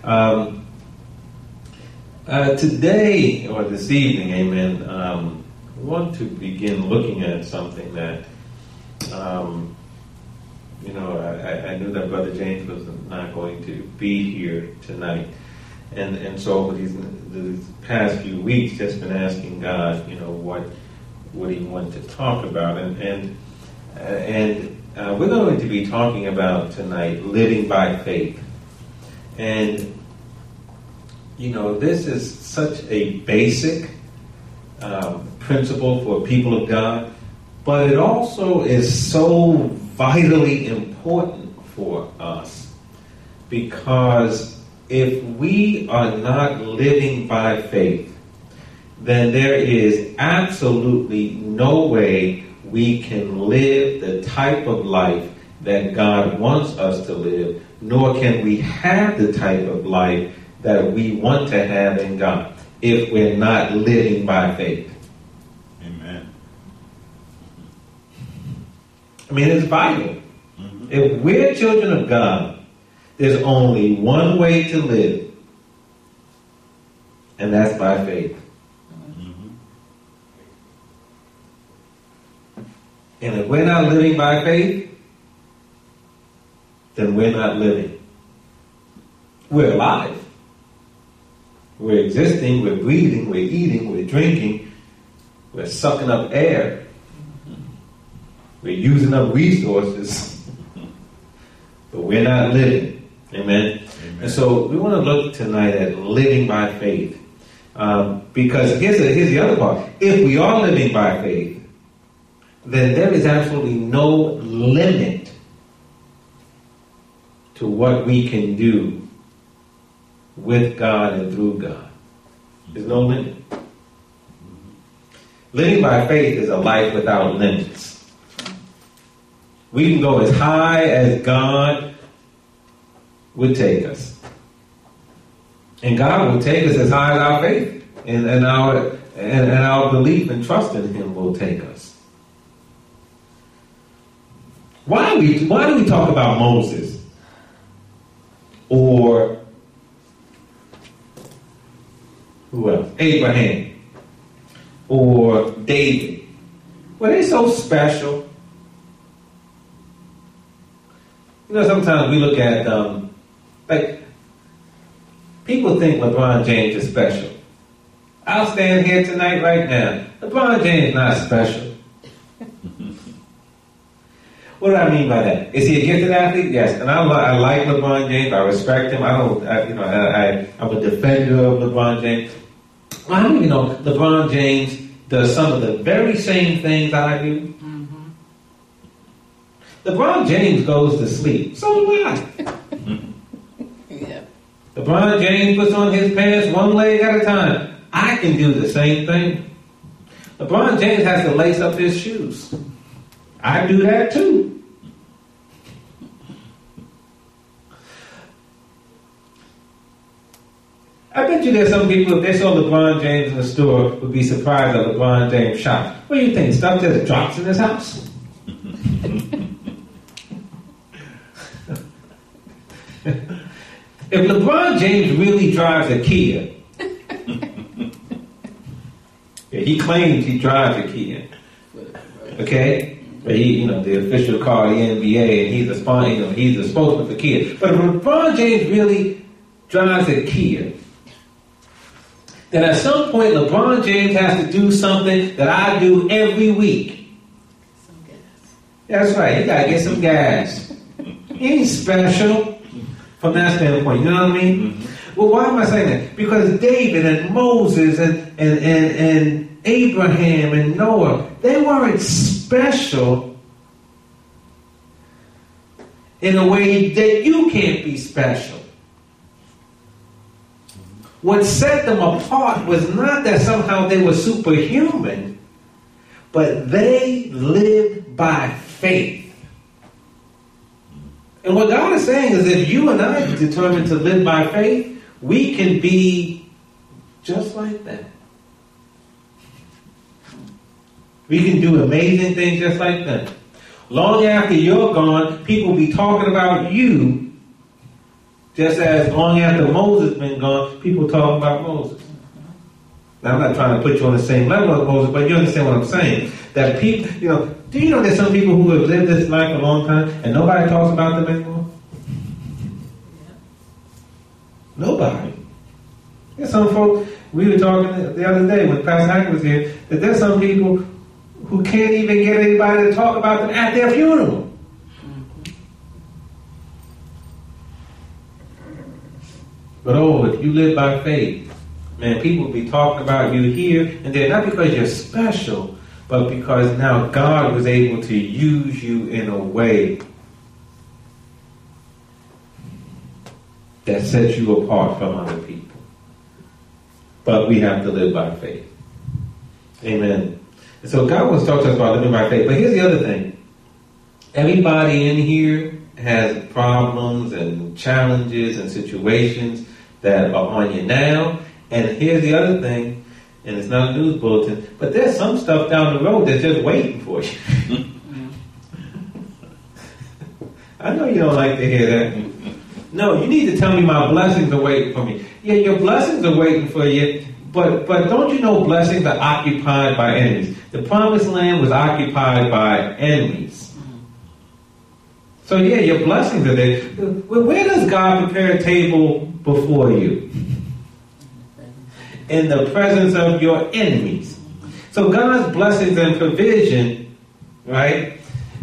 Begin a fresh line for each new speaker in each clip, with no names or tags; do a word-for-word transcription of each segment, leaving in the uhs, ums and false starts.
Um, uh, today, or this evening, amen, um, I want to begin looking at something that, um, you know, I, I knew that Brother James was not going to be here tonight. And and so over these, these past few weeks, just been asking God, you know, what what He wanted to talk about. And, and, uh, and uh, we're going to be talking about tonight living by faith. And, you know, this is such a basic um, principle for people of God, but it also is so vitally important for us, because if we are not living by faith, then there is absolutely no way we can live the type of life that God wants us to live, nor can we have the type of life that we want to have in God if we're not living by faith.
Amen.
I mean, it's vital. Mm-hmm. If we're children of God, there's only one way to live, and that's by faith.
Mm-hmm.
And if we're not living by faith, then we're not living. We're alive. We're existing, we're breathing, we're eating, we're drinking, we're sucking up air, we're using up resources, but we're not living. Amen? Amen. And so we want to look tonight at living by faith. Um, because here's the, here's the other part. If we are living by faith, then there is absolutely no limit to what we can do with God and through God. There's no limit. Living by faith is a life without limits. We can go as high as God would take us. And God will take us as high as our faith and, and our and, and our belief and trust in Him will take us. Why do we why do we talk about Moses? Or who else? Abraham or David. Well, they're so special. You know, sometimes we look at, um, like, people think LeBron James is special. I'll stand here tonight right now. LeBron James is not special. What do I mean by that? Is he a gifted athlete? Yes. And I, I like LeBron James. I respect him. I don't, I, you know, I, I, I'm a defender of LeBron James. Well, how do you know LeBron James does some of the very same things I do? Mm-hmm. LeBron James goes to sleep. So do I. Yeah. LeBron James puts on his pants one leg at a time. I can do the same thing. LeBron James has to lace up his shoes. I do that too. I bet you there's some people, if they saw LeBron James in the store, would be surprised that LeBron James shops. What do you think? Stuff just drops in his house? If LeBron James really drives a Kia, yeah, he claims he drives a Kia, okay? But he, you know, the official car of the N B A, and he's a sponsor, you know, he's a spokesman for Kia. But if LeBron James really drives a Kia, then at some point LeBron James has to do something that I do every week.
Some gas.
That's right. You gotta get some gas. He ain't special from that standpoint. You know what I mean? Mm-hmm. Well, why am I saying that? Because David and Moses and and and, and Abraham and Noah, they weren't special in a way that you can't be special. What set them apart was not that somehow they were superhuman, but they lived by faith. And what God is saying is if you and I are determined to live by faith, we can be just like that. We can do amazing things just like that. Long after you're gone, people will be talking about you Just as long after Moses been gone, people talk about Moses. Now, I'm not trying to put you on the same level as Moses, but you understand what I'm saying. That people, you know, do you know there's some people who have lived this life a long time and nobody talks about them anymore? Nobody. There's some folks, we were talking the other day when Pastor Hank was here, that there's some people who can't even get anybody to talk about them at their funeral. But oh, if you live by faith, man, people will be talking about you here and there, not because you're special, but because now God was able to use you in a way that sets you apart from other people. But we have to live by faith. Amen. And so God wants to talk to us about living by faith. But here's the other thing. Everybody in here has problems and challenges and situations that are on you now. And here's the other thing, and it's not a news bulletin, but there's some stuff down the road that's just waiting for you. I know you don't like to hear that. No, you need to tell me my blessings are waiting for me. Yeah, your blessings are waiting for you, but but don't you know blessings are occupied by enemies? The promised land was occupied by enemies. So yeah, your blessings are there. Where does God prepare a table before you? In the presence of your enemies. So God's blessings and provision, right,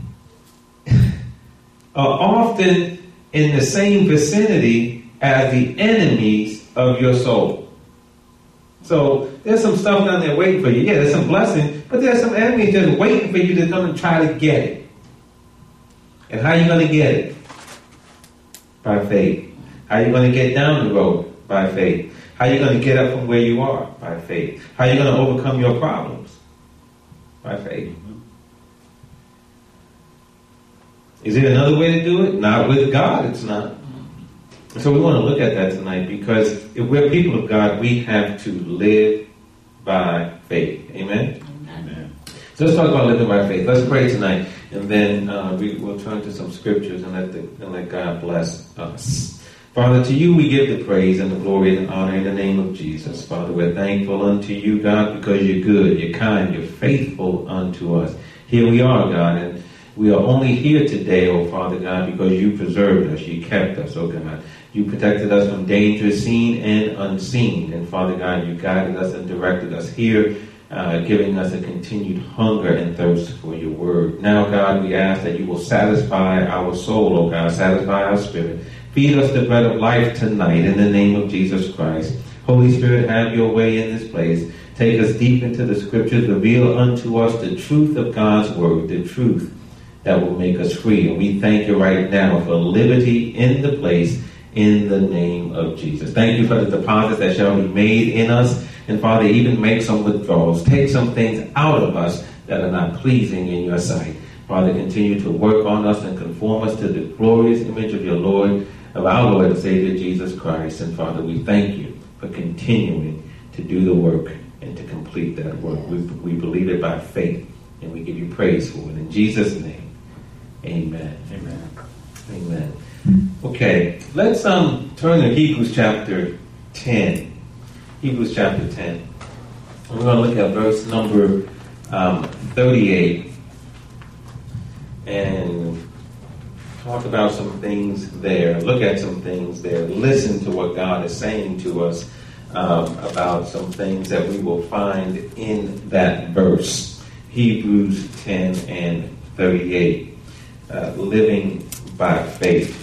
are often in the same vicinity as the enemies of your soul. So there's some stuff down there waiting for you. Yeah, there's some blessing, but there's some enemies just waiting for you to come and try to get it. And how are you going to get it? By faith. How are you going to get down the road? By faith. How are you going to get up from where you are? By faith. How are you going to overcome your problems? By faith. Mm-hmm. Is there another way to do it? Not with God, it's not. So we want to look at that tonight because if we're people of God, we have to live by faith. Amen? Amen. So let's talk about living by faith. Let's pray tonight, and then uh, we will turn to some scriptures and let, the, and let God bless us. Father, to you we give the praise and the glory and the honor in the name of Jesus. Father, we're thankful unto you, God, because you're good, you're kind, you're faithful unto us. Here we are, God, and we are only here today, oh Father God, because you preserved us, you kept us, oh God. You protected us from danger seen and unseen. And Father God, you guided us and directed us here, uh, giving us a continued hunger and thirst for your word. Now, God, we ask that you will satisfy our soul, oh God, satisfy our spirit. Feed us the bread of life tonight in the name of Jesus Christ. Holy Spirit, have your way in this place. Take us deep into the scriptures. Reveal unto us the truth of God's word, the truth that will make us free. And we thank you right now for liberty in the place in the name of Jesus. Thank you for the deposits that shall be made in us. And Father, even make some withdrawals. Take some things out of us that are not pleasing in your sight. Father, continue to work on us and conform us to the glorious image of your Lord, of our Lord and Savior Jesus Christ. And Father, we thank you for continuing to do the work and to complete that work. We, we believe it by faith, and we give you praise for it. In Jesus' name, amen. Amen. Amen. Okay, let's um turn to Hebrews chapter ten. Hebrews chapter ten. We're going to look at verse number um, thirty-eight and talk about some things there. Look at some things there. Listen to what God is saying to us um, about some things that we will find in that verse. Hebrews ten and thirty-eight. Uh, living by faith.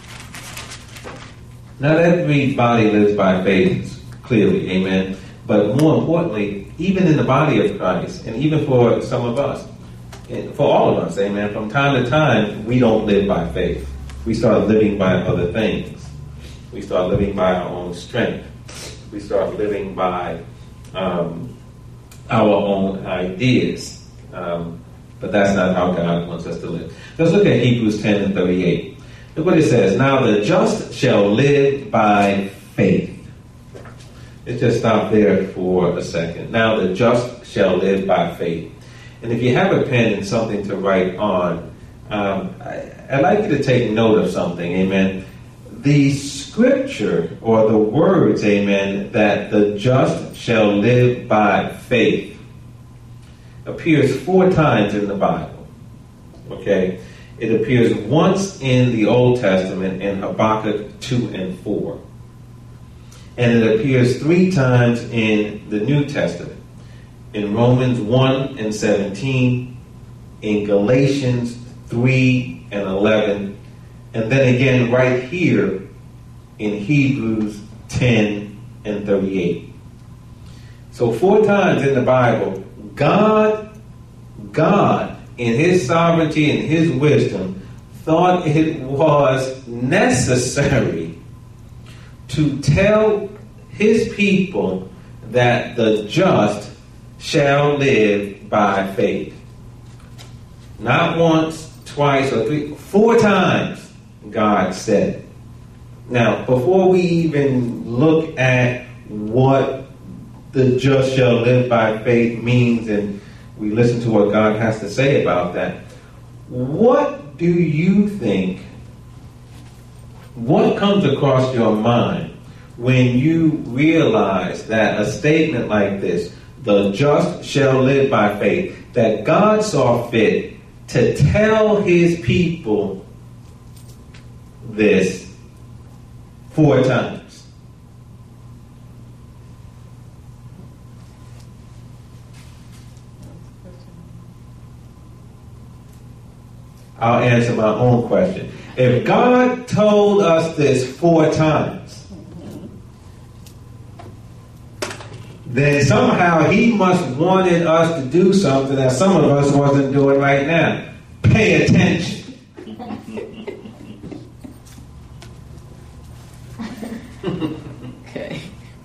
Not everybody lives by faith, clearly, amen. But more importantly, even in the body of Christ, and even for some of us, for all of us, amen, from time to time, we don't live by faith. We start living by other things. We start living by our own strength. We start living by um, our own ideas. Um, but that's not how God wants us to live. Let's look at Hebrews ten and thirty-eight. Look what it says. Now the just shall live by faith. Let's just stop there for a second. Now the just shall live by faith. And if you have a pen and something to write on, um, I, I'd like you to take note of something, amen. the scripture or the words, amen, that the just shall live by faith appears four times in the Bible. Okay? It appears once in the Old Testament in Habakkuk two and four. And it appears three times in the New Testament. In Romans one and seventeen, in Galatians three and eleven, and then again right here in Hebrews ten and thirty-eight. So four times in the Bible, God, God, in his sovereignty and his wisdom, thought it was necessary to tell his people that the just shall live by faith. Not once, twice, or three, four times God said it. Now, before we even look at what the just shall live by faith means and we listen to what God has to say about that, what do you think, what comes across your mind when you realize that a statement like this, the just shall live by faith, that God saw fit to tell his people this four times? I'll answer my own question. If God told us this four times, then somehow he must wanted us to do something that some of us wasn't doing right now. Pay attention.
Okay.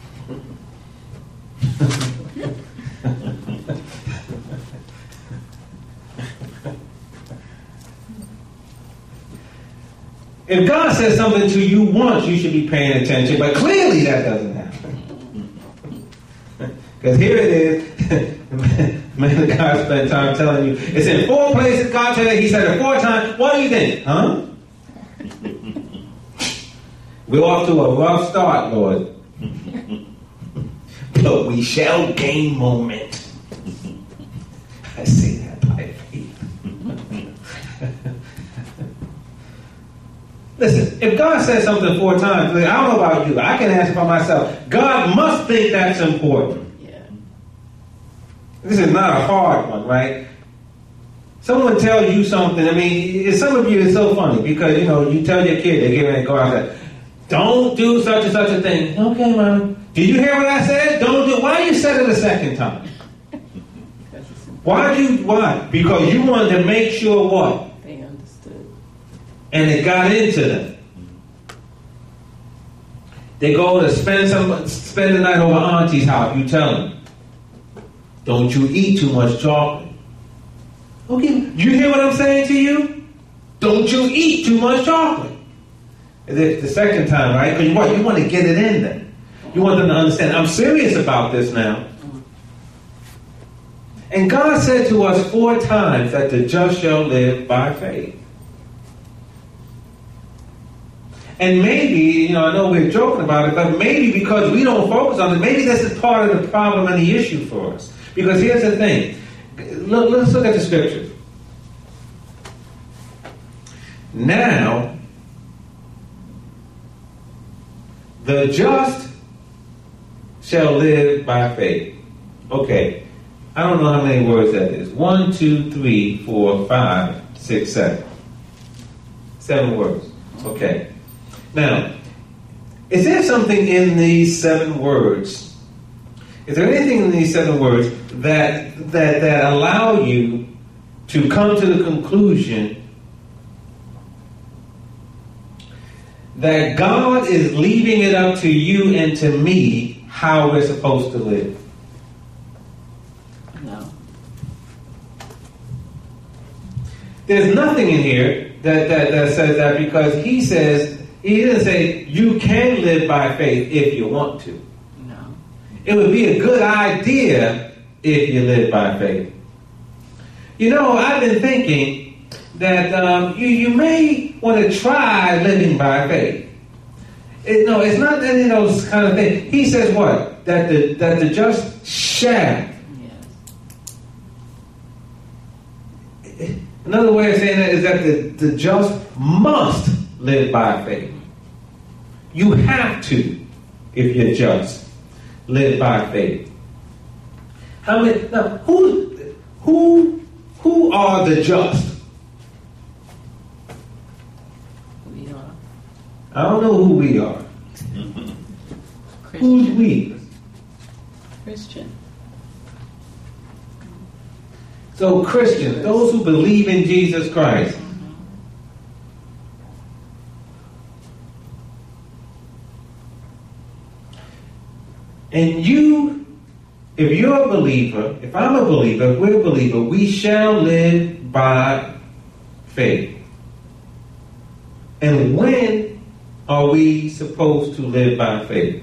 If God says something to you once, you should be paying attention, but clearly that doesn't happen. Because here it is, man, God spent time telling you, it's in four places, God said it, he said it four times, what do you think? Huh? We're off to a rough start, Lord. But we shall gain momentum. I say that by faith. Listen, if God says something four times, I don't know about you, I can answer for myself. God must think that's important.
Yeah.
This is not a hard one, right? Someone tells you something, I mean, some of you, it's so funny because, you know, you tell your kid, they get ready to go out there, don't do such and such a thing. Okay, Mom. Did you hear what I said? Don't do it. Why you said it a second time? Why you, why? Because you wanted to make sure what?
They understood.
And it got into them. They go to spend some spend the night over Auntie's house. You tell them, don't you eat too much chocolate. Okay, you hear what I'm saying to you? Don't you eat too much chocolate. It's the second time, right? Because you want, you want to get it in them. You want them to understand, I'm serious about this now. And God said to us four times that the just shall live by faith. And maybe, you know, I know we're joking about it, but maybe because we don't focus on it, maybe this is part of the problem and the issue for us. Because here's the thing. Look, let's look at the scripture. Now, the just shall live by faith. Okay. I don't know how many words that is. One, two, three, four, five, six, seven. Seven words. Okay. Now, is there something in these seven words? Is there anything in these seven words that that that allow you to come to the conclusion that God is leaving it up to you and to me how we're supposed to live?
No.
There's nothing in here that, that, that says that, because he says, he didn't say you can live by faith if you want to.
No.
It would be a good idea if you live by faith. You know, I've been thinking that um, you, you may want to try living by faith. It, no, it's not any of those kind of things. He says what? That the that the just shall. Yes. Another way of saying that is that the, the just must live by faith. You have to, if you're just, live by faith. How many? Now, who, who, who are the just?
We are.
I don't know who we are.
Christian.
Who's we?
Christian.
So Christians, those who believe in Jesus Christ. And you, if you're a believer, if I'm a believer, if we're a believer, we shall live by faith. And when are we supposed to live by faith?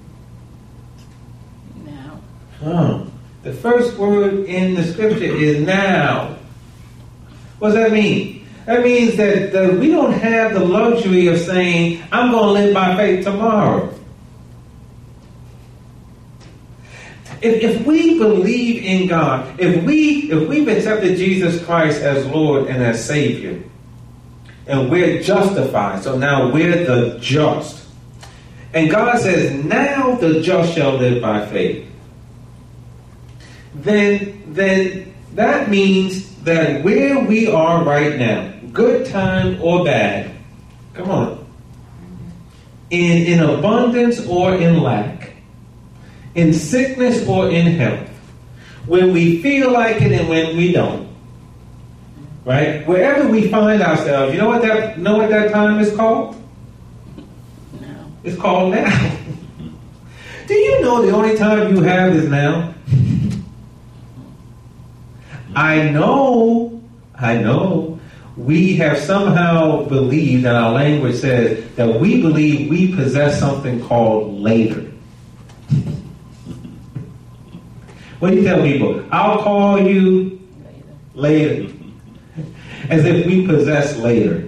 Now.
Oh, the first word in the scripture is now. What does that mean? That means that, that we don't have the luxury of saying, I'm going to live by faith tomorrow. If, if we believe in God, if we if we've accepted Jesus Christ as Lord and as Savior, and we're justified, so now we're the just. And God says, now the just shall live by faith. Then, then that means that where we are right now, good time or bad, come on, in, in abundance or in lack, in sickness or in health, when we feel like it and when we don't, right? Wherever we find ourselves, you know what that know what that time is called?
Now.
It's called now. Do you know the only time you have is now? I know, I know, we have somehow believed, and our language says, that we believe we possess something called later. What do you tell people? I'll call you later. later. As if we possess later.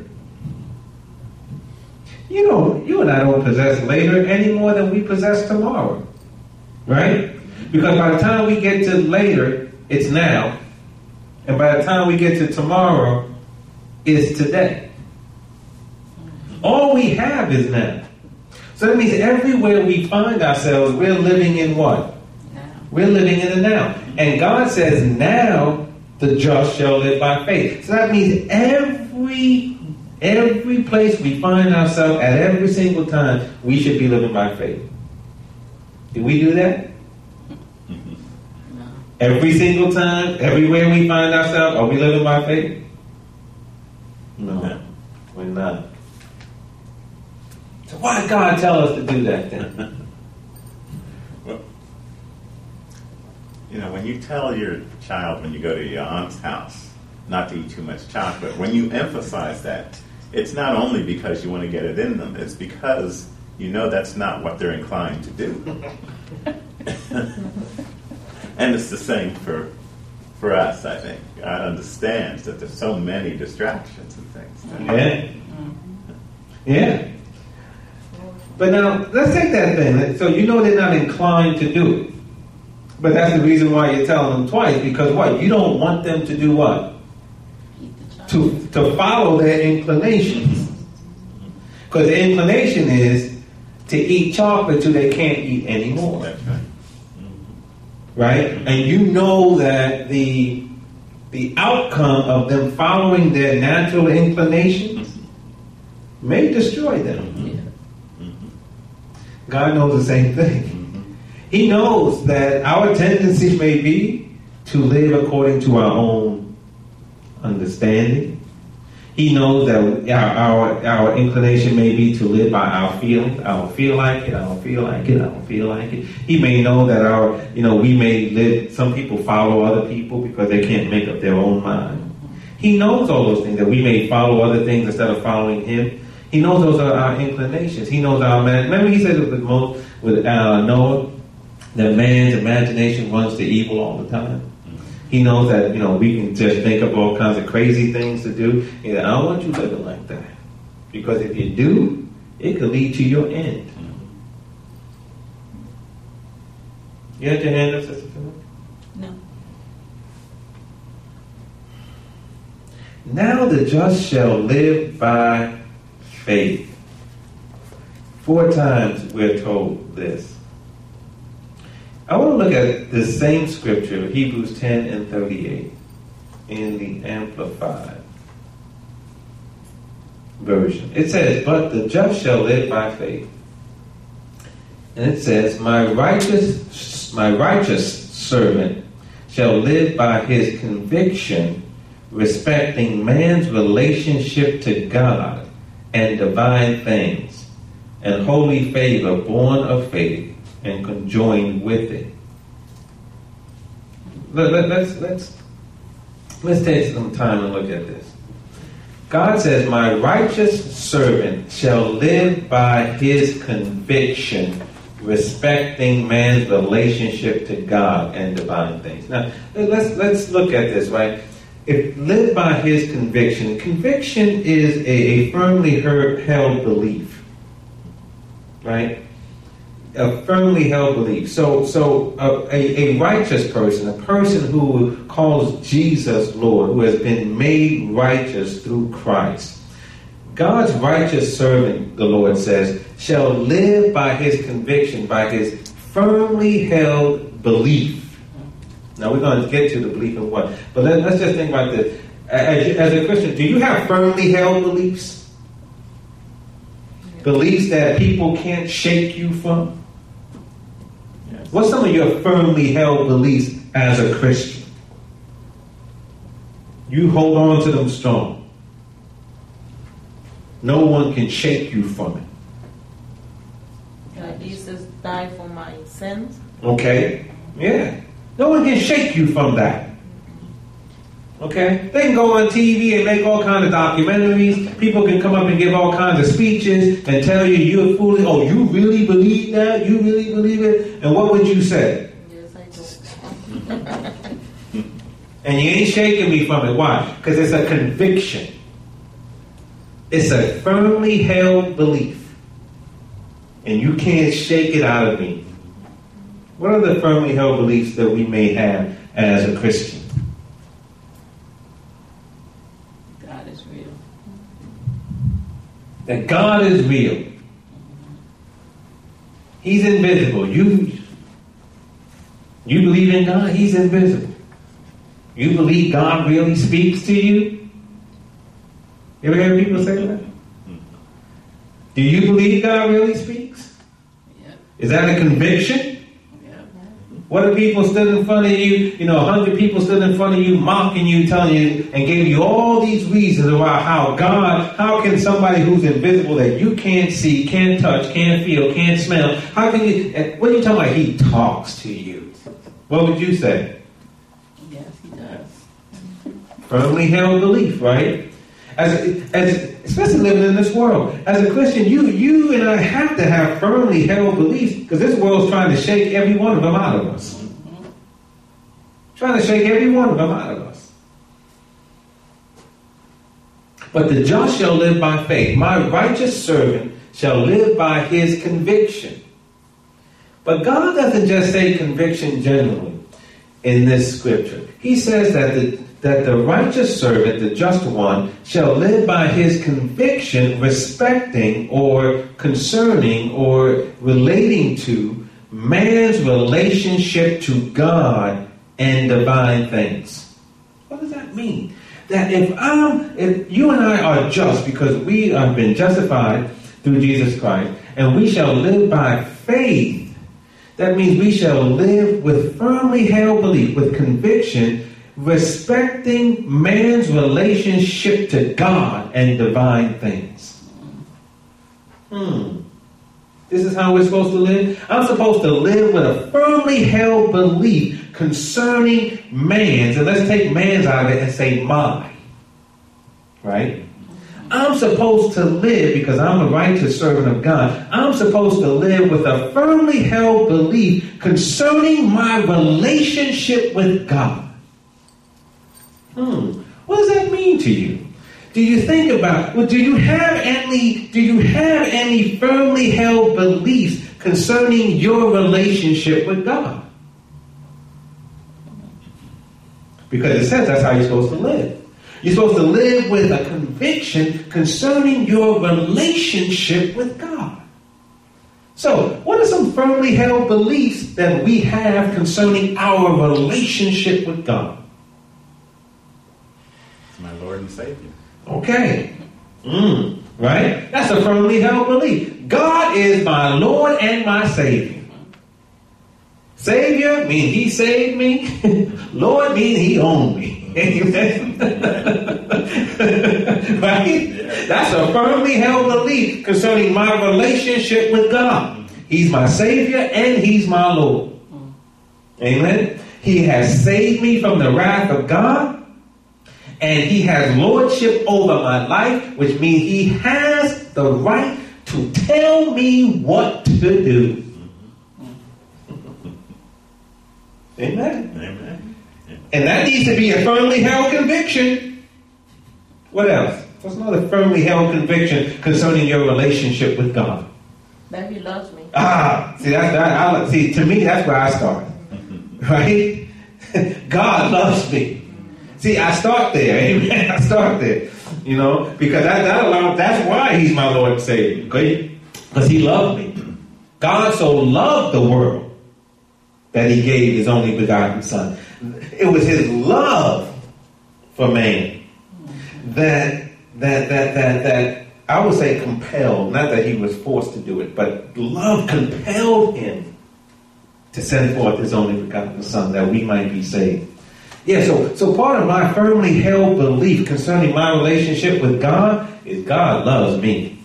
You know, you and I don't possess later any more than we possess tomorrow. Right? Because by the time we get to later, it's now. And by the time we get to tomorrow, it's today. All we have is now. So that means everywhere we find ourselves, we're living in what?
Now.
We're living in the now. And God says, now the just shall live by faith. So that means every, every place we find ourselves at every single time, we should be living by faith. Did we do that? Every single time, everywhere we find ourselves, are we living by faith? No, we're not. So why did God tell us to do that then?
Well, you know, when you tell your child when you go to your aunt's house not to eat too much chocolate, when you emphasize that, it's not only because you want to get it in them, it's because you know that's not what they're inclined to do. And it's the same for for us, I think. God understands that there's so many distractions and things.
Yeah. Yeah. But now, let's take that thing. So you know they're not inclined to do it. But that's the reason why you're telling them twice. Because what? You don't want them to do what? To, to follow their inclinations. Because the inclination is to eat chocolate till they can't eat anymore.
That's right.
Right? And you know that the the outcome of them following their natural inclinations may destroy them.
Yeah.
God knows the same thing. He knows that our tendency may be to live according to our own understanding. He knows that our, our our inclination may be to live by our feelings. I don't feel like it. I don't feel like it. I don't feel like it. He may know that our, you know, we may live. Some people follow other people because they can't make up their own mind. He knows all those things, that we may follow other things instead of following Him. He knows those are our inclinations. He knows our man. Remember, He said with most with uh, Noah that man's imagination runs to evil all the time. He knows that, you know, we can just think of all kinds of crazy things to do. And I don't want you living like that. Because if you do, it could lead to your end. You had your hand up, Sister Philip?
No.
Now the just shall live by faith. Four times we're told this. I want to look at the same scripture, Hebrews ten and thirty-eight, in the Amplified version. It says, but the just shall live by faith. And it says, my righteous, my righteous servant shall live by his conviction respecting man's relationship to God and divine things, and holy favor born of faith and conjoined with it. Let, let, let's, let's, let's take some time and look at this. God says, my righteous servant shall live by his conviction respecting man's relationship to God and divine things. Now, let's, let's look at this, right? If live by his conviction, conviction is a, a firmly held belief, right? A firmly held belief. So, so a, a righteous person, a person who calls Jesus Lord, who has been made righteous through Christ, God's righteous servant, the Lord says, shall live by his conviction, by his firmly held belief. Now we're going to get to the belief in what, but let, let's just think about this. As, as a Christian, do you have firmly held beliefs? Yeah. Beliefs that people can't shake you from? Yes. What's some of your firmly held beliefs as a Christian? You hold on to them strong. No one can shake you from it.
Uh, Jesus died for my sins.
Okay, yeah. No one can shake you from that. Okay? They can go on T V and make all kinds of documentaries. People can come up and give all kinds of speeches and tell you you're foolish. Oh, you really believe that? You really believe it? And what would you say?
Yes, I do.
And you ain't shaking me from it. Why? Because it's a conviction. It's a firmly held belief. And you can't shake it out of me. What are the firmly held beliefs that we may have as a Christian?
God is real.
That God is real. He's invisible. You, you believe in God? He's invisible. You believe God really speaks to you? You ever hear people say that? Do you believe God really speaks?
Yeah.
Is that a conviction? What if people stood in front of you, you know, a hundred people stood in front of you, mocking you, telling you, and gave you all these reasons about how God, how can somebody who's invisible that you can't see, can't touch, can't feel, can't smell, how can you, what are you talking about? He talks to you. What would you say?
Yes, he does.
Firmly held belief, right? As, as especially living in this world. As a Christian, you you and I have to have firmly held beliefs because this world's trying to shake every one of them out of us. Mm-hmm. Trying to shake every one of them out of us. But the just shall live by faith. My righteous servant shall live by his conviction. But God doesn't just say conviction generally in this scripture. He says that the that the righteous servant, the just one, shall live by his conviction respecting or concerning or relating to man's relationship to God and divine things. What does that mean? That if I'm, if you and I are just because we have been justified through Jesus Christ, and we shall live by faith, that means we shall live with firmly held belief, with conviction, respecting man's relationship to God and divine things. Hmm. This is how we're supposed to live? I'm supposed to live with a firmly held belief concerning man's, and let's take man's out of it and say my. Right? I'm supposed to live, because I'm a righteous servant of God, I'm supposed to live with a firmly held belief concerning my relationship with God. Hmm. What does that mean to you? Do you think about, well, do you have any, do you have any firmly held beliefs concerning your relationship with God? Because it says that's how you're supposed to live. You're supposed to live with a conviction concerning your relationship with God. So, what are some firmly held beliefs that we have concerning our relationship with God?
It's my Lord and Savior.
Okay. Mm, right? That's a firmly held belief. God is my Lord and my Savior. Savior means He saved me. Lord means He owned me. Amen. Right? That's a firmly held belief concerning my relationship with God. He's my Savior and He's my Lord. Amen. He has saved me from the wrath of God. And He has lordship over my life, which means He has the right to tell me what to do. Amen.
Amen.
And that needs to be a firmly held conviction. What else? What's another firmly held conviction concerning your relationship with God?
That He loves me.
Ah, see, that's, that, I, see, to me, that's where I start. Right? God loves me. See, I start there. Amen. I start there. You know, because that, that allows, that's why He's my Lord and Savior. Okay? Because He loved me. God so loved the world that He gave His only begotten Son. It was His love for man that that that that that I would say compelled, not that He was forced to do it, but love compelled Him to send forth His only begotten Son that we might be saved. Yeah, so so part of my firmly held belief concerning my relationship with God is God loves me.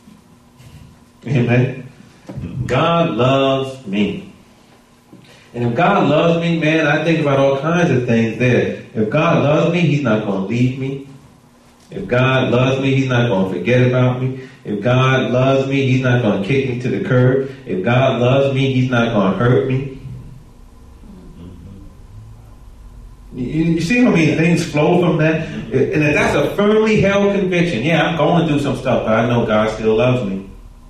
Amen. God loves me. And if God loves me, man, I think about all kinds of things there. If God loves me, He's not going to leave me. If God loves me, He's not going to forget about me. If God loves me, He's not going to kick me to the curb. If God loves me, He's not going to hurt me. You, you see how many things flow from that? And if that's a firmly held conviction, yeah, I'm going through some stuff, but I know God still loves me.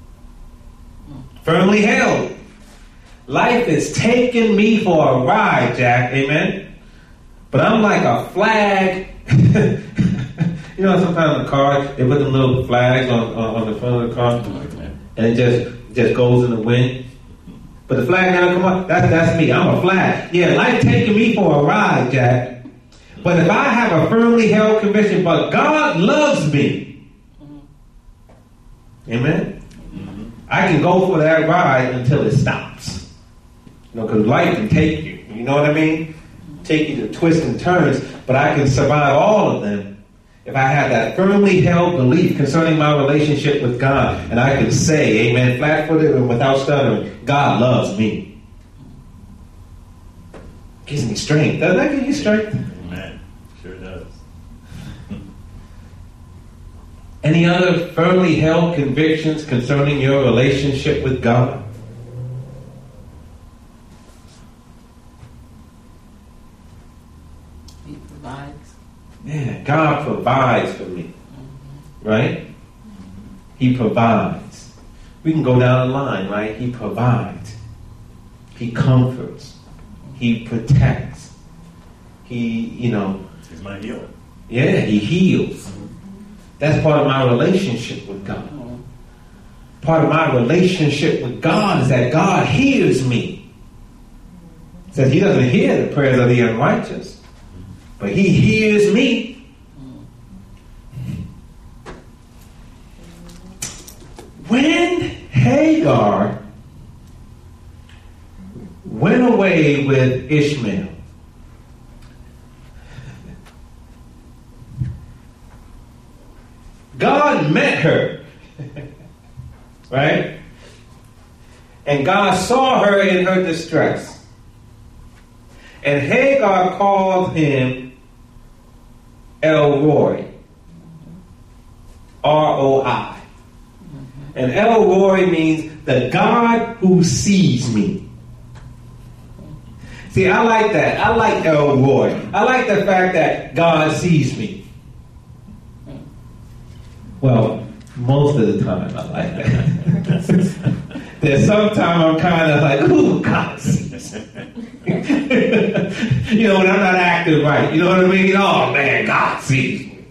Firmly held. Life is taking me for a ride, Jack. Amen? But I'm like a flag. You know, sometimes in the car, they put them little flags on, on, on the front of the car. And it just just goes in the wind. But the flag never come up. That's, that's me. I'm a flag. Yeah, life taking me for a ride, Jack. But if I have a firmly held conviction, but God loves me. Amen? I can go for that ride until it stops. You know, because life can take you. You know what I mean? Take you to twists and turns, but I can survive all of them if I have that firmly held belief concerning my relationship with God. And I can say, amen, flat-footed and without stuttering, God loves me. Gives me strength. Doesn't that give you strength?
Amen. Sure does.
Any other firmly held convictions concerning your relationship with God?
He provides.
Yeah, God provides for me. Right? He provides. We can go down the line, right? He provides. He comforts. He protects. He, you know.
He's my healer.
Yeah, He heals. That's part of my relationship with God. Part of my relationship with God is that God hears me. It says He doesn't hear the prayers of the unrighteous, but He hears me. When Hagar went away with Ishmael, God met her, right? And God saw her in her distress. And Hagar called him El Roi, R O I. And El Roi means the God who sees me. See, I like that. I like El Roi. I like the fact that God sees me. Well, most of the time I like that. There's sometimes I'm kind of like, ooh, God sees. You know, when I'm not acting right. You know what I mean? Oh, man, God sees me.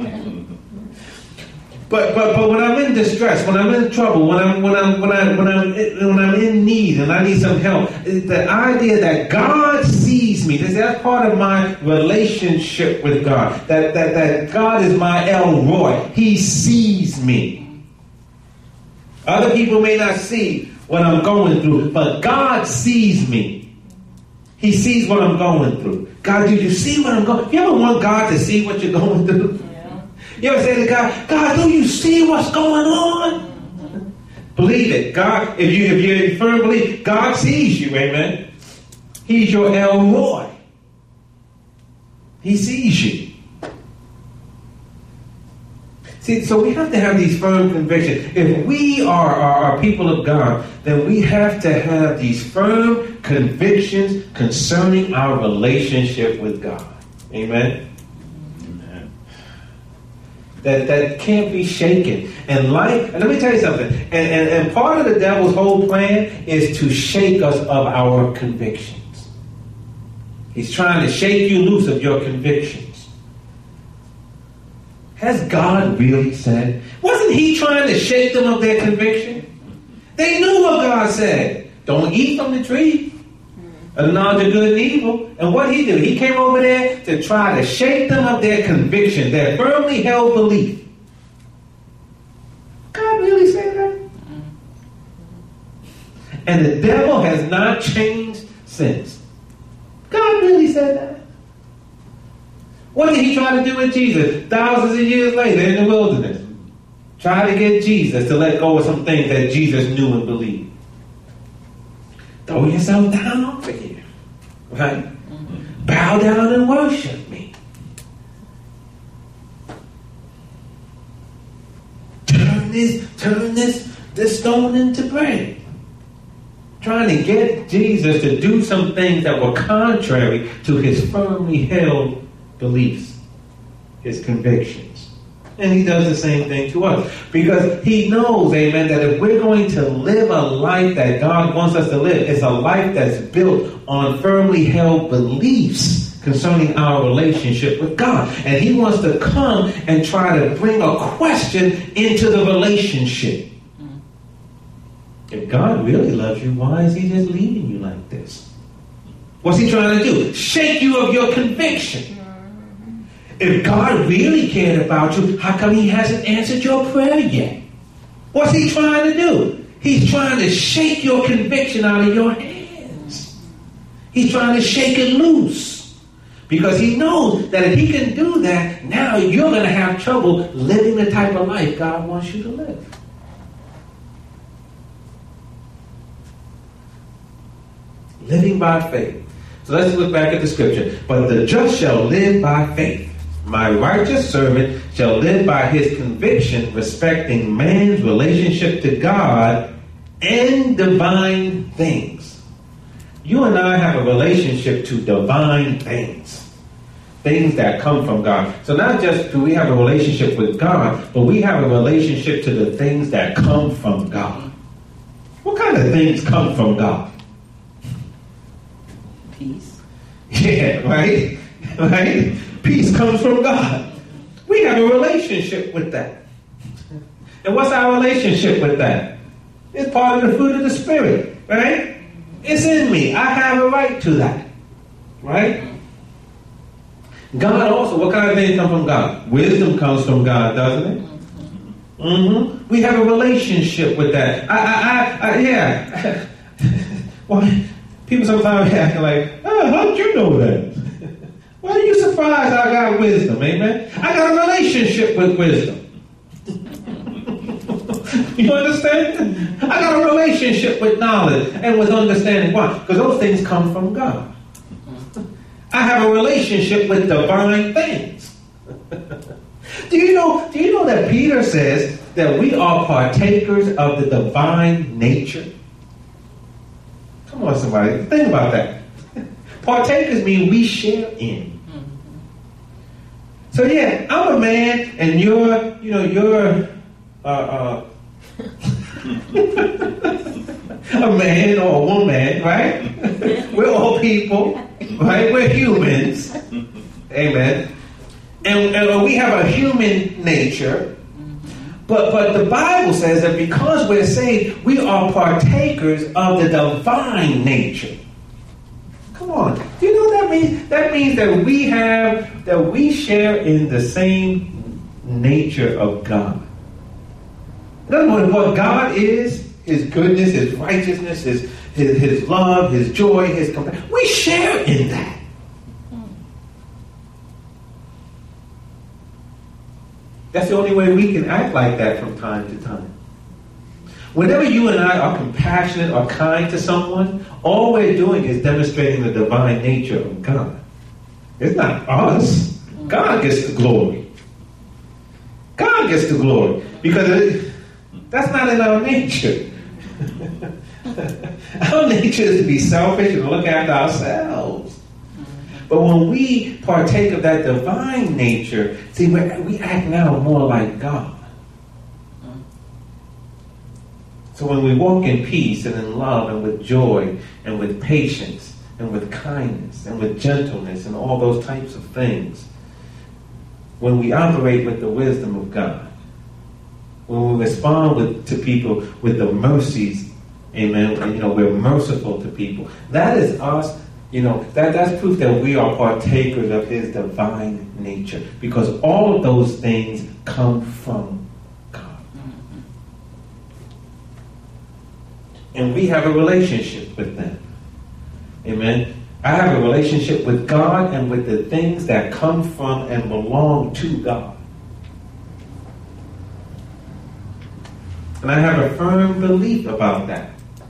But but but when I'm in distress, when I'm in trouble, when I'm when I'm when I when I'm when I'm in need and I need some help, the idea that God sees me, that's part of my relationship with God. That that that God is my El Roy. He sees me. Other people may not see what I'm going through, but God sees me. He sees what I'm going through. God, do you see what I'm going? You ever want God to see what you're going through? You ever say to God, God, do you see what's going on? Mm-hmm. Believe it. God, if, you, if you're in firm belief, God sees you, amen. He's your El Roy. He sees you. See, so we have to have these firm convictions. If we are, are, are people of God, then we have to have these firm convictions concerning our relationship with God. Amen. That, that can't be shaken. And life, and let me tell you something, and, and, and part of the devil's whole plan is to shake us of our convictions. He's trying to shake you loose of your convictions. Has God really said? Wasn't he trying to shake them of their conviction? They knew what God said. Don't eat from the tree of the knowledge of good and evil. And what he did, he came over there to try to shake them of their conviction, their firmly held belief. God really said that? And the devil has not changed since. God really said that? What did he try to do with Jesus thousands of years later in the wilderness? Try to get Jesus to let go of some things that Jesus knew and believed. Throw yourself down over here. Right? Mm-hmm. Bow down and worship me. Turn this, turn this, this stone into bread. Trying to get Jesus to do some things that were contrary to his firmly held beliefs, his convictions. And he does the same thing to us. Because he knows, amen, that if we're going to live a life that God wants us to live, it's a life that's built on firmly held beliefs concerning our relationship with God. And he wants to come and try to bring a question into the relationship. If God really loves you, why is he just leaving you like this? What's he trying to do? Shake you of your conviction. If God really cared about you, how come he hasn't answered your prayer yet? What's he trying to do? He's trying to shake your conviction out of your hands. He's trying to shake it loose. Because he knows that if he can do that, now you're going to have trouble living the type of life God wants you to live. Living by faith. So let's look back at the scripture. But the just shall live by faith. My righteous servant shall live by his conviction respecting man's relationship to God and divine things. You and I have a relationship to divine things. Things that come from God. So not just do we have a relationship with God, but we have a relationship to the things that come from God. What kind of things come from God?
Peace.
Yeah, right? Right? Peace comes from God. We have a relationship with that. And what's our relationship with that? It's part of the fruit of the Spirit, right? It's in me. I have a right to that, right? God also, what kind of things come from God? Wisdom comes from God, doesn't it? Mm-hmm. We have a relationship with that. I, I, I, I yeah. Well, people sometimes ask like, oh, how did you know that? Why are you surprised I got wisdom, amen? I got a relationship with wisdom. You understand? I got a relationship with knowledge and with understanding. Why? Because those things come from God. I have a relationship with divine things. Do you know, do you know that Peter says that we are partakers of the divine nature? Come on, somebody. Think about that. Partakers mean we share in. So yeah, I'm a man, and you're, you know, you're uh, uh, a man or a woman, right? We're all people, right? We're humans. Amen. And, and we have a human nature. But, but the Bible says that because we're saved, we are partakers of the divine nature. Come on. Do you know what that means? That means that we have, that we share in the same nature of God. In other words, what God is, His goodness, His righteousness, His, His, his love, His joy, His compassion, we share in that. That's the only way we can act like that from time to time. Whenever you and I are compassionate or kind to someone, all we're doing is demonstrating the divine nature of God. It's not us. God gets the glory. God gets the glory. Because it, that's not in our nature. Our nature is to be selfish and look after ourselves. But when we partake of that divine nature, see, we we act now more like God. So when we walk in peace and in love and with joy and with patience and with kindness and with gentleness and all those types of things, when we operate with the wisdom of God, when we respond with, to people with the mercies, amen, and, you know, we're merciful to people, that is us. You know, that, that's proof that we are partakers of His divine nature. Because all of those things come from God. And we have a relationship with them. Amen. I have a relationship with God and with the things that come from and belong to God. And I have a firm belief about that.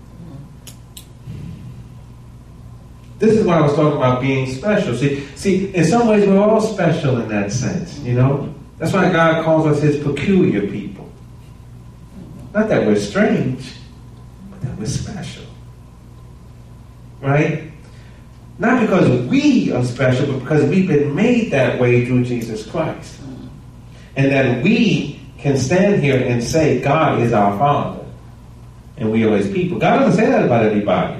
This is why I was talking about being special. See, see, in some ways we're all special in that sense, you know? That's why God calls us His peculiar people. Not that we're strange, but that we're special. Right? Not because we are special, but because we've been made that way through Jesus Christ. And that we can stand here and say God is our Father. And we are His people. God doesn't say that about everybody.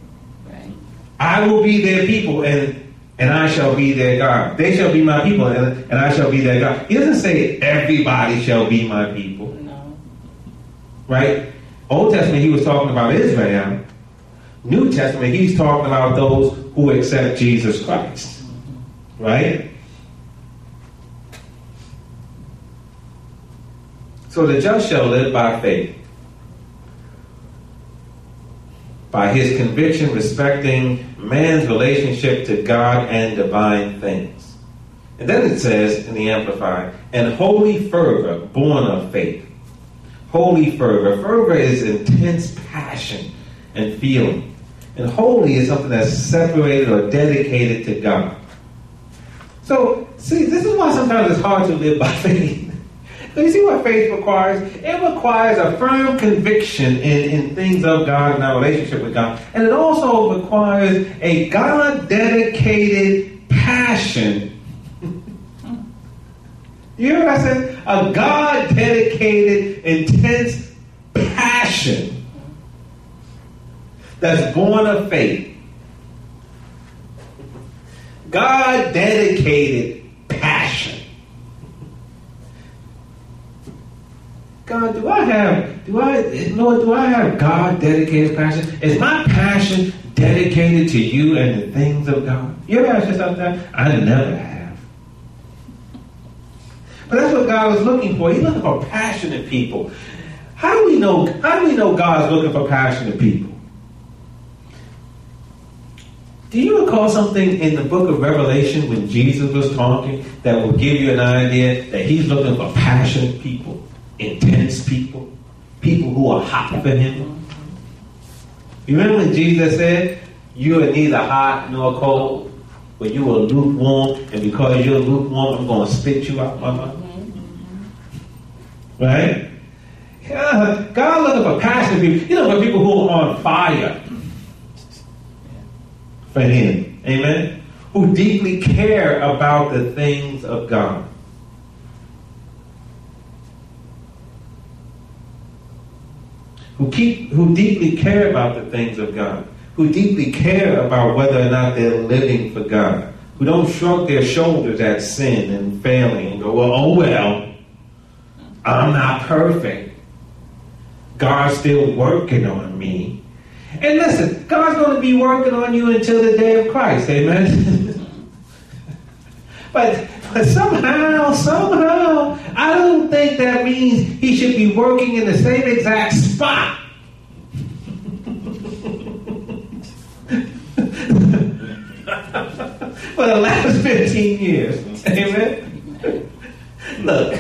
I will be their people, and and I shall be their God. They shall be my people, and, and I shall be their God. He doesn't say everybody shall be my people.
No.
Right? Old Testament, He was talking about Israel. New Testament, He's talking about those who accept Jesus Christ. Right? So the just shall live by faith. By his conviction respecting man's relationship to God and divine things. And then it says in the Amplified, and holy fervor born of faith. Holy fervor. Fervor is intense passion and feeling. And holy is something that's separated or dedicated to God. So, see, this is why sometimes it's hard to live by faith. So you see what faith requires? It requires a firm conviction in, in things of God and our relationship with God. And it also requires a God-dedicated passion. You hear what I said? A God-dedicated, intense passion that's born of faith. God-dedicated passion. God, do I have, do I, Lord, do I have God-dedicated passion? Is my passion dedicated to you and the things of God? You ever ask yourself that? I never have. But that's what God was looking for. He's looking for passionate people. How do we know, how do we know God's looking for passionate people? Do you recall something in the book of Revelation when Jesus was talking that will give you an idea that He's looking for passionate people? Intense people, people who are hot for Him. You remember when Jesus said, you are neither hot nor cold, but you are lukewarm, and because you're lukewarm, I'm going to spit you out my mouth. Right? Yeah, God looking for passionate people. You know, for people who are on fire for Him. Amen? Who deeply care about the things of God. who keep, who deeply care about the things of God, who deeply care about whether or not they're living for God, who don't shrug their shoulders at sin and failing and go, well, oh well, I'm not perfect. God's still working on me. And listen, God's going to be working on you until the day of Christ, amen? but, but somehow, somehow, I don't think that means he should be working in the same exact spot. For the last fifteen years. Amen? Look,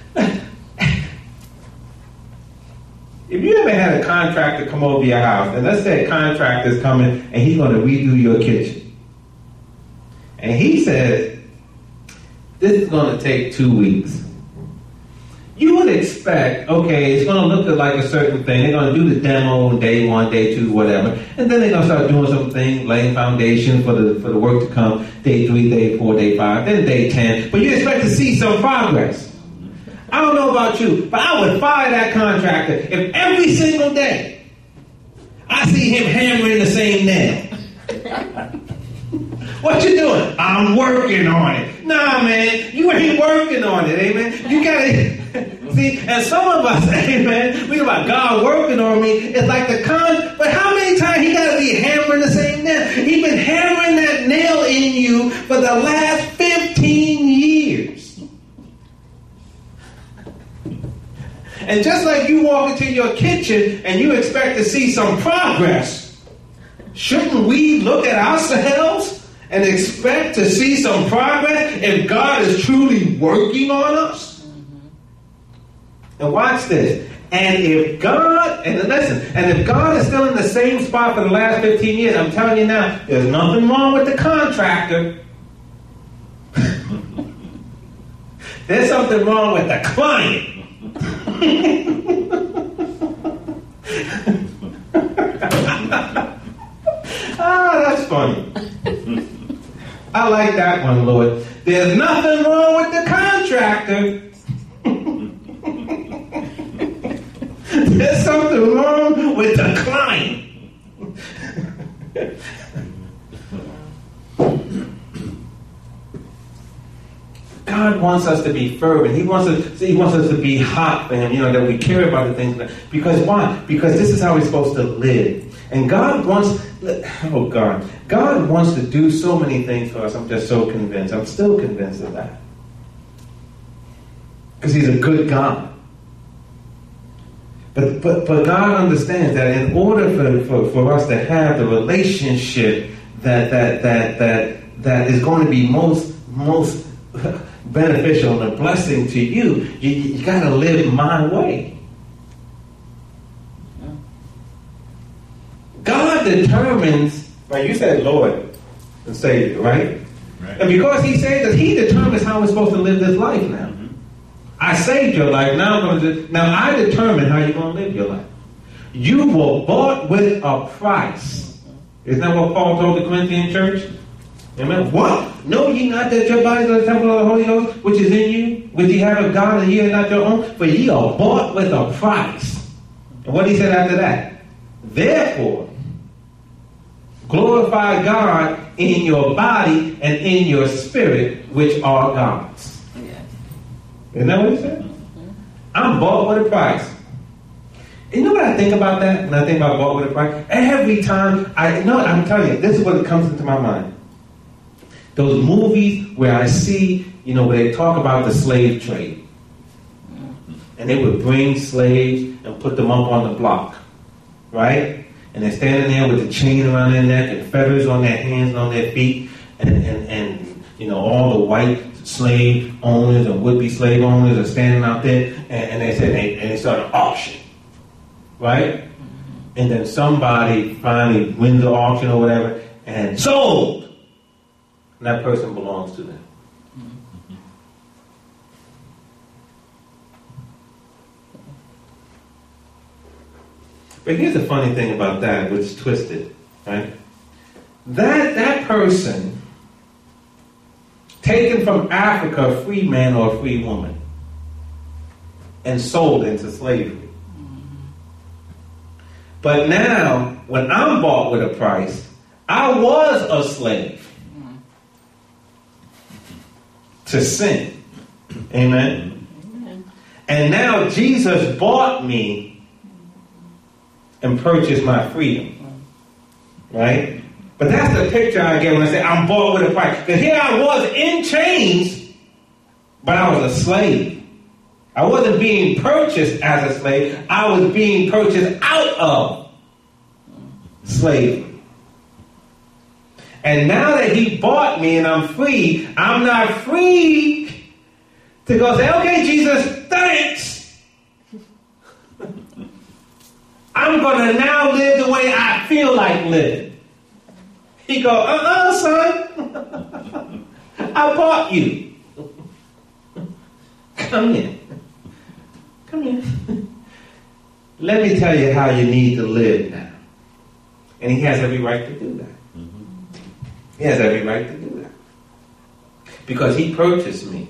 if you ever had a contractor come over your house, and let's say a contractor's coming and he's going to redo your kitchen, and he says, this is going to take two weeks. You would expect, okay, it's going to look like a certain thing. They're going to do the demo on day one, day two, whatever. And then they're going to start doing some things, laying foundation for the for the work to come, day three, day four, day five, then day ten. But you expect to see some progress. I don't know about you, but I would fire that contractor if every single day I see him hammering the same nail. What you doing? I'm working on it. Nah, man, you ain't working on it, amen. You gotta see, and some of us, amen, we about God working on me. It's like the con, but how many times he gotta be hammering the same nail? He's been hammering that nail in you for the last fifteen years. And just like you walk into your kitchen and you expect to see some progress, shouldn't we look at ourselves and expect to see some progress if God is truly working on us? Mm-hmm. And watch this. And if God, and listen, and if God is still in the same spot for the last fifteen years, I'm telling you now, there's nothing wrong with the contractor. There's something wrong with the client. Ah, that's funny. I like that one, Lord. There's nothing wrong with the contractor. There's something wrong with the client. God wants us to be fervent. He wants us. He wants us to be hot for Him. You know, that we care about the things. Because why? Because this is how we're supposed to live. And God wants. Oh God, God wants to do so many things for us. I'm just so convinced. I'm still convinced of that. Because He's a good God. But but but God understands that in order for, for, for us to have the relationship that that that that that is going to be most most beneficial and a blessing to you, you, you got to live my way. God determines, right? You said Lord and Savior, right? Right. And because He says that, He determines how we're supposed to live this life now. Mm-hmm. I saved your life. Now I'm going to. Now I determine how you're going to live your life. You were bought with a price. Isn't that what Paul told the Corinthian church? Amen. What? Know ye not that your body is the temple of the Holy Ghost, which is in you, which ye have of God, and ye are not your own? For ye are bought with a price. And what he said after that? Therefore, glorify God in your body and in your spirit, which are God's. Yes. Isn't that what he said? Mm-hmm. I'm bought with a price. You know what I think about that? When I think about bought with a price? Every time, I you know what, I'm telling you, this is what comes into my mind. Those movies where I see, you know, where they talk about the slave trade. And they would bring slaves and put them up on the block. Right? And they're standing there with the chain around their neck and feathers on their hands and on their feet. And, and, and you know, all the white slave owners and would-be slave owners are standing out there. And, and they said, they, and they start an auction. Right? And then somebody finally wins the auction or whatever and sold. And that person belongs to them. Mm-hmm. But here's the funny thing about that, which is twisted, right? That that person taken from Africa, a free man or a free woman, and sold into slavery. Mm-hmm. But now, when I'm bought with a price, I was a slave to sin. Amen.
Amen.
And now Jesus bought me and purchased my freedom. Right? But that's the picture I get when I say I'm bought with a price. Because here I was in chains, but I was a slave. I wasn't being purchased as a slave. I was being purchased out of slavery. And now that he bought me and I'm free, I'm not free to go say, okay, Jesus, thanks. I'm going to now live the way I feel like living. He go, uh-uh, son. I bought you. Come here. Come here. Let me tell you how you need to live now. And he has every right to do that. He has every right to do that. Because he purchased me.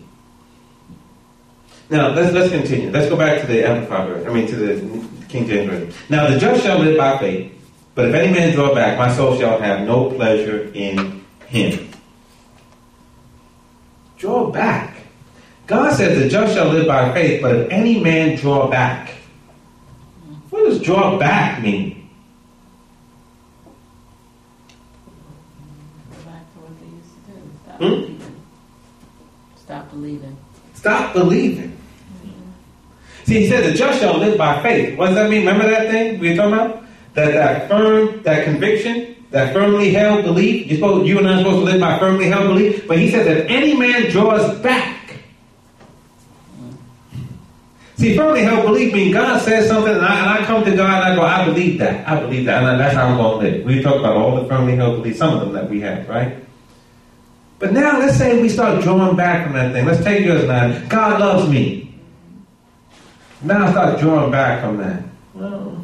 Now, let's let's continue. Let's go back to the Amplified version. I mean, to the King James Version. Now, the just shall live by faith. But if any man draw back, my soul shall have no pleasure in him. Draw back. God says the just shall live by faith, but if any man draw back. What does draw back mean?
Go back to what they used to do. Stop
Hmm?
believing. Stop believing.
Stop believing. See, he said the just shall live by faith. What does that mean? Remember that thing we were talking about? That that firm, that conviction, that firmly held belief. You're supposed, you and I are supposed to live by firmly held belief. But he said that any man draws back. See, firmly held belief means God says something, and I, and I come to God and I go, I believe that. I believe that. And that's how I'm going to live. We talk about all the firmly held beliefs, some of them that we have, right? But now let's say we start drawing back from that thing. Let's take yours now. God loves me. Now I start drawing back from that. Well,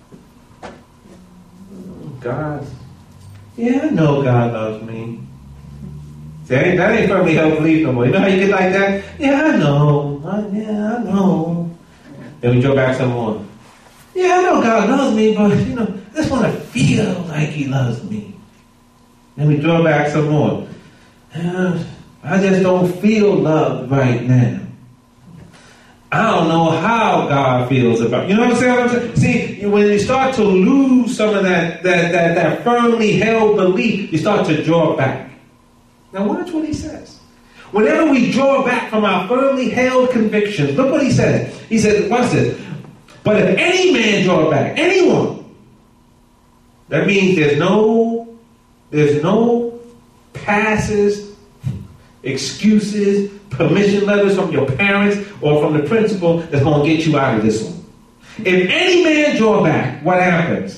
God, yeah, I know God loves me. See, that ain't, that ain't firmly held belief no more. You know how you get like that? Yeah, I know. I, yeah, I know. Then we draw back some more. Yeah, I know God loves me, but, you know, I just want to feel like he loves me. Then we draw back some more. Uh, I just don't feel loved right now. I don't know how God feels about, you know what I'm saying? What I'm saying? See, when you start to lose some of that, that, that, that firmly held belief, you start to draw back. Now watch what he says. Whenever we draw back from our firmly held convictions, look what he says. He says, watch this. But if any man draw back, anyone, that means there's no, there's no passes, excuses, permission letters from your parents or from the principal that's going to get you out of this one. If any man draw back, what happens?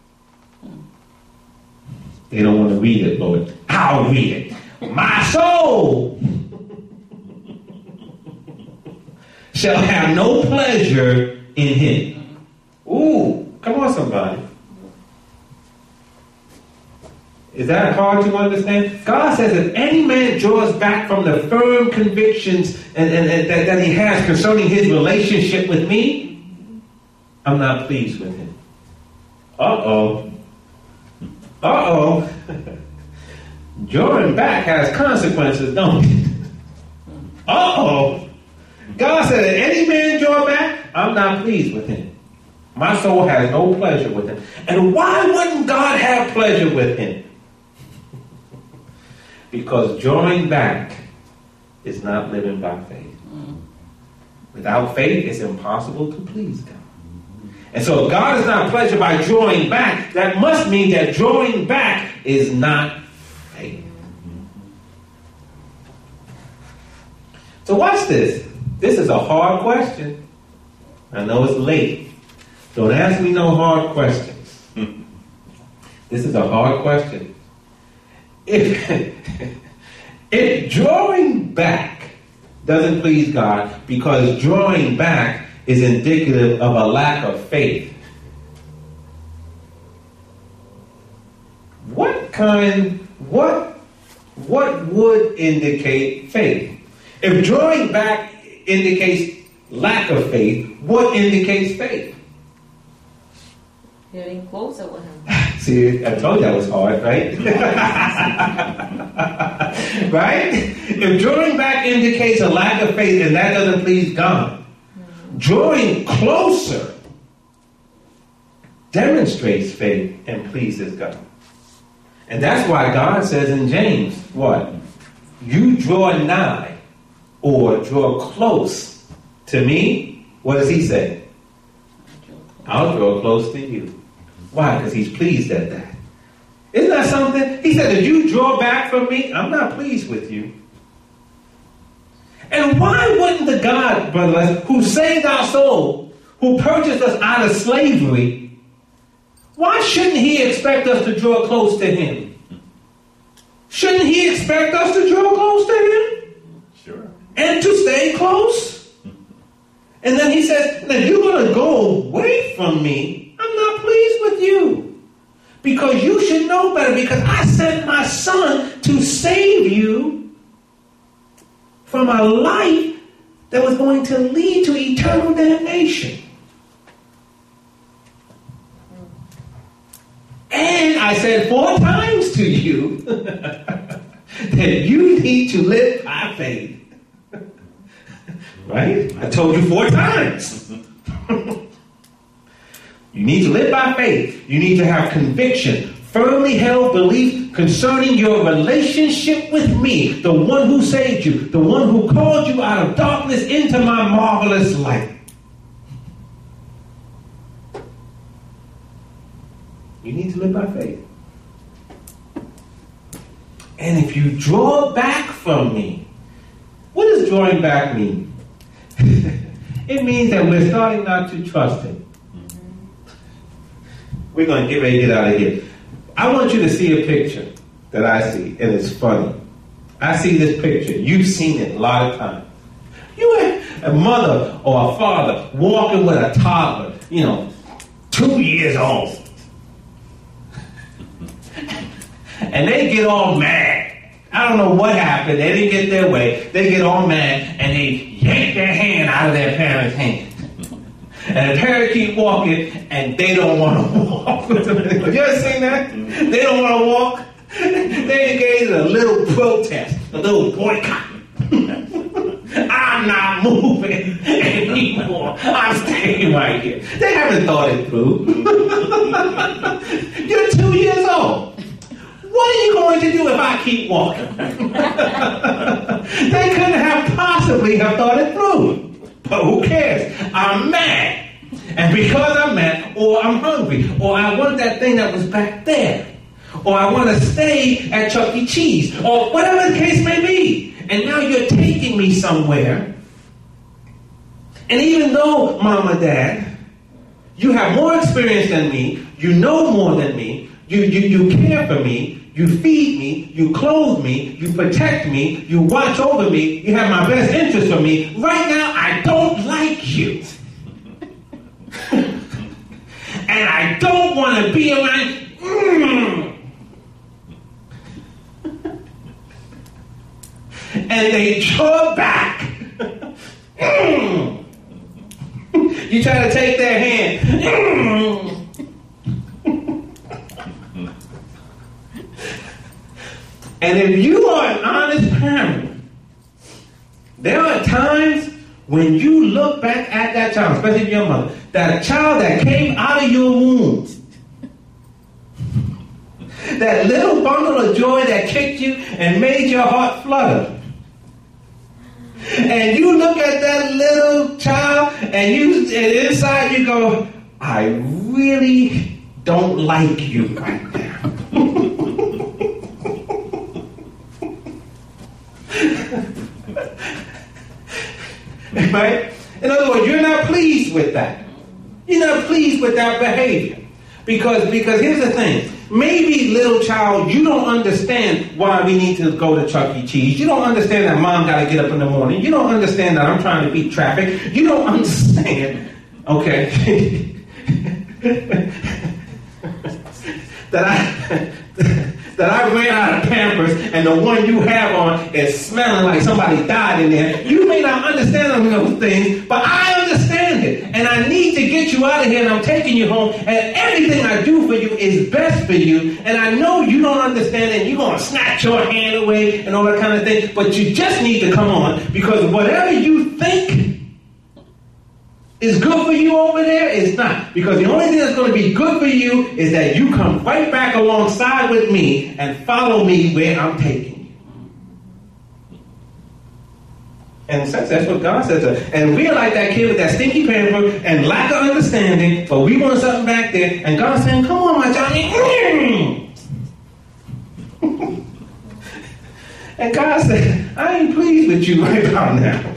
They don't want to read it, Lord. I'll read it. My soul shall have no pleasure in him. Ooh, come on, somebody. Is that hard to understand? God says if any man draws back from the firm convictions and, and, and that, that he has concerning his relationship with me, I'm not pleased with him. Uh-oh. Uh-oh. Drawing back has consequences, don't it? Uh-oh. God said if any man draw back, I'm not pleased with him. My soul has no pleasure with him. And why wouldn't God have pleasure with him? Because drawing back is not living by faith. Without faith, it's impossible to please God. And so if God is not pleased by drawing back, that must mean that drawing back is not faith. So watch this. This is a hard question. I know it's late. Don't ask me no hard questions. This is a hard question. If, if drawing back doesn't please God because drawing back is indicative of a lack of faith, what kind, what, what would indicate faith? If drawing back indicates lack of faith, what indicates faith?
Getting closer with him.
See, I told you that was hard, right? Right? If drawing back indicates a lack of faith and that doesn't please God, mm-hmm. drawing closer demonstrates faith and pleases God. And that's why God says in James, what? You draw nigh or draw close to me. What does he say? I'll draw close to you. Why? Because he's pleased at that. Isn't that something? He said, if you draw back from me, I'm not pleased with you. And why wouldn't the God, brothers, who saved our soul, who purchased us out of slavery, why shouldn't he expect us to draw close to him? Shouldn't he expect us to draw close to him?
Sure. And
to stay close? And then he says, now you're going to go away from me. I'm not pleased with you. Because you should know better. Because I sent my son to save you from a life that was going to lead to eternal damnation. And I said four times to you that you need to live by faith. Right? I told you four times. You need to live by faith. You need to have conviction, firmly held belief concerning your relationship with me, the one who saved you, the one who called you out of darkness into my marvelous light. You need to live by faith. And if you draw back from me, what does drawing back mean? It means that we're starting not to trust him. We're going to get ready to get out of here. I want you to see a picture that I see, and it's funny. I see this picture. You've seen it a lot of times. You have a mother or a father walking with a toddler, you know, two years old. And they get all mad. I don't know what happened. They didn't get their way. They get all mad, and they yank their hand out of their parents' hand. And the parents keep walking, and they don't want to walk. You ever seen that? They don't want to walk. They engage in a little protest, a little boycott. I'm not moving anymore. I'm staying right here. They haven't thought it through. You're two years old. What are you going to do if I keep walking? They couldn't have possibly have thought it through. But who cares? I'm mad. And because I'm mad, or I'm hungry, or I want that thing that was back there, or I want to stay at Chuck E. Cheese, or whatever the case may be. And now you're taking me somewhere. And even though, Mom or Dad, you have more experience than me, you know more than me, you, you, you care for me, you feed me, you clothe me, you protect me, you watch over me, you have my best interest for me. Right now, I don't like you. And I don't want to be around. Mm. And they draw back. Mm. You try to take their hand. Mm. And if you are an honest parent, there are times when you look back at that child, especially if your mother, that child that came out of your womb, that little bundle of joy that kicked you and made your heart flutter. And you look at that little child and you, and inside you go, I really don't like you right now. Right? In other words, you're not pleased with that. You're not pleased with that behavior. Because, because here's the thing. Maybe, little child, you don't understand why we need to go to Chuck E. Cheese. You don't understand that Mom got to get up in the morning. You don't understand that I'm trying to beat traffic. You don't understand, okay, that I... that I ran out of Pampers and the one you have on is smelling like somebody died in there. You may not understand those things, but I understand it. And I I need to get you out of here, and I'm taking you home, and everything I do for you is best for you, and I know you don't understand it, and you're going to snatch your hand away and all that kind of thing, but you just need to come on, because whatever you think is good for you over there is not. Because the only thing that's going to be good for you is that you come right back alongside with me and follow me where I'm taking you. And in a sense, that's what God says. And we're like that kid with that stinky pamper and lack of understanding, but we want something back there. And God's saying, come on, my Johnny. And God said, I ain't pleased with you right about now.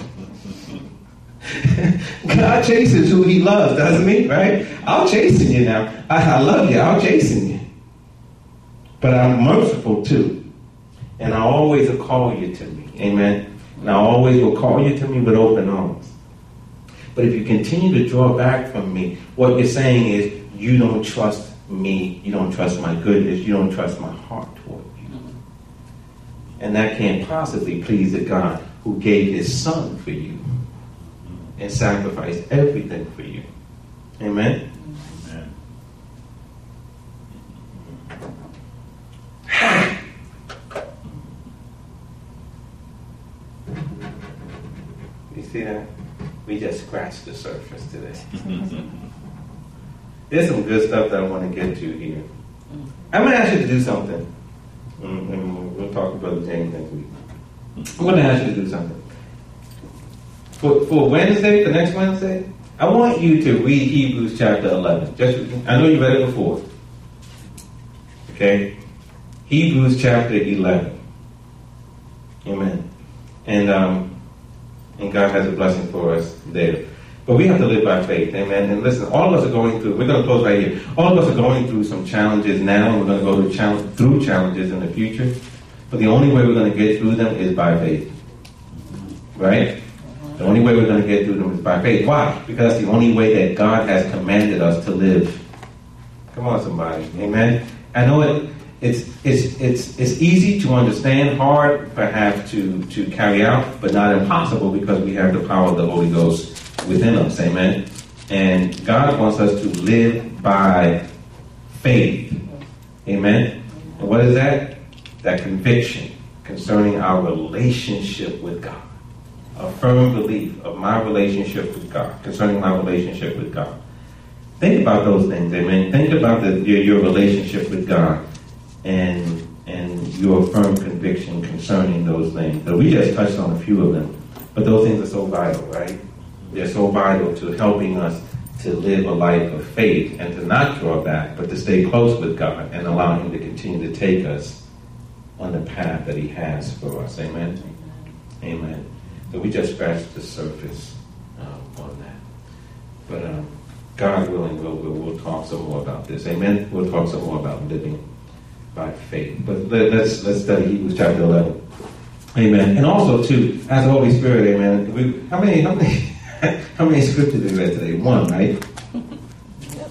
God chases who he loves, doesn't he? Right? I'm chasing you now. I, I love you. I'm chasing you. But I'm merciful too. And I always will call you to me. Amen. And I always will call you to me with open arms. But if you continue to draw back from me, what you're saying is you don't trust me. You don't trust my goodness. You don't trust my heart toward you. And that can't possibly please the God who gave his son for you and sacrificed everything for you. Amen? Amen. You see that? We just scratched the surface today. There's some good stuff that I want to get to here. I'm going to ask you to do something. And we'll talk to Brother James next week. I'm going to ask you to do something. For, for Wednesday, for next Wednesday, I want you to read Hebrews chapter eleven. Just, I know you read it before. Okay? Hebrews chapter eleven. Amen. And um, and God has a blessing for us there. But we have to live by faith. Amen. And listen, all of us are going through, we're going to close right here. All of us are going through some challenges now, and we're going to go through, challenge, through challenges in the future. But the only way we're going to get through them is by faith. Right? The only way we're going to get through them is by faith. Why? Because that's the only way that God has commanded us to live. Come on, somebody. Amen. I know it. It's it's it's it's easy to understand, hard perhaps to to carry out, but not impossible because we have the power of the Holy Ghost within us. Amen. And God wants us to live by faith. Amen. And what is that? That conviction concerning our relationship with God. A firm belief of my relationship with God, concerning my relationship with God. Think about those things, amen. Think about the, your, your relationship with God and and your firm conviction concerning those things. So we just touched on a few of them, but those things are so vital, right? They're so vital to helping us to live a life of faith and to not draw back, but to stay close with God and allow him to continue to take us on the path that he has for us, amen. Amen. So we just scratched the surface um, on that. But um, God willing, we'll, we'll, we'll talk some more about this. Amen? We'll talk some more about living by faith. But let, let's let's study Hebrews chapter eleven. Amen. And also, too, as the Holy Spirit, amen. We, how many how many, how many scriptures did we read today? One, right? Yep.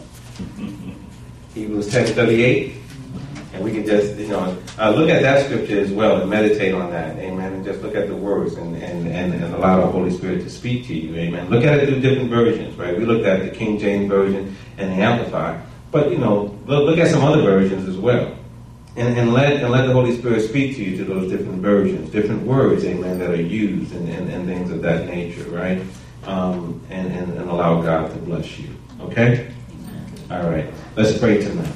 Hebrews ten thirty-eight. And we can just, you know, uh, look at that scripture as well and meditate on that, amen, and just look at the words and, and, and, and allow the Holy Spirit to speak to you, amen. Look at it through different versions, right? We looked at the King James Version and the Amplified, but, you know, look, look at some other versions as well. And, and, let, and let the Holy Spirit speak to you to those different versions, different words, amen, that are used and, and, and things of that nature, right? Um, and, and, and allow God to bless you, okay? All right, let's pray tonight.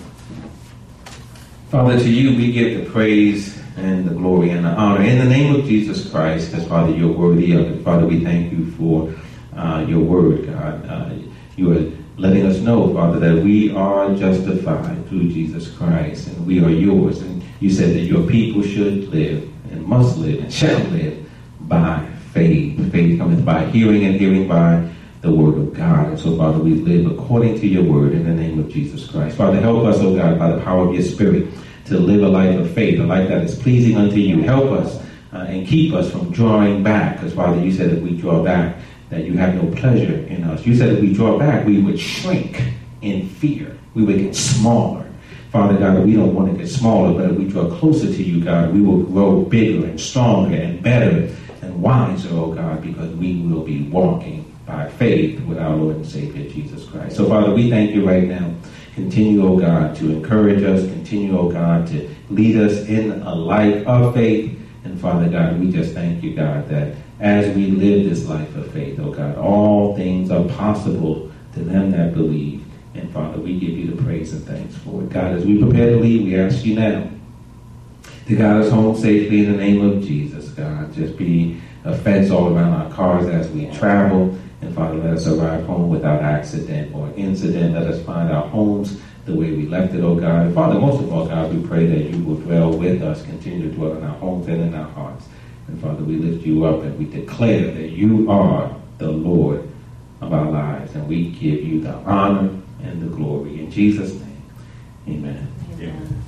Father, to you we give the praise and the glory and the honor. In the name of Jesus Christ, as Father, you're worthy of it. Father, we thank you for uh, your word, God. Uh, you are letting us know, Father, that we are justified through Jesus Christ, and we are yours. And you said that your people should live and must live and shall live by faith. Faith cometh by hearing, and hearing by the word of God. And so, Father, we live according to your word in the name of Jesus Christ. Father, help us, oh God, by the power of your Spirit, to live a life of faith, a life that is pleasing unto you. Help us uh, and keep us from drawing back, because, Father, you said if we draw back, that you have no pleasure in us. You said if we draw back, we would shrink in fear. We would get smaller. Father God, we don't want to get smaller, but if we draw closer to you, God, we will grow bigger and stronger and better and wiser, oh God, because we will be walking
by faith with our Lord and Savior Jesus Christ. So, Father, we thank you right now. Continue, oh God, to encourage us. Continue, oh God, to lead us in a life of faith. And Father God, we just thank you, God, that as we live this life of faith, oh God, all things are possible to them that believe. And Father, we give you the praise and thanks for it. God, as we prepare to leave, we ask you now to guide us home safely in the name of Jesus, God. Just be a fence all around our cars as we travel. And Father, let us arrive home without accident or incident. Let us find our homes the way we left it, oh God. And Father, most of all, God, we pray that you will dwell with us, continue to dwell in our homes and in our hearts. And Father, we lift you up and we declare that you are the Lord of our lives. And we give you the honor and the glory. In Jesus' name, amen.
Yeah.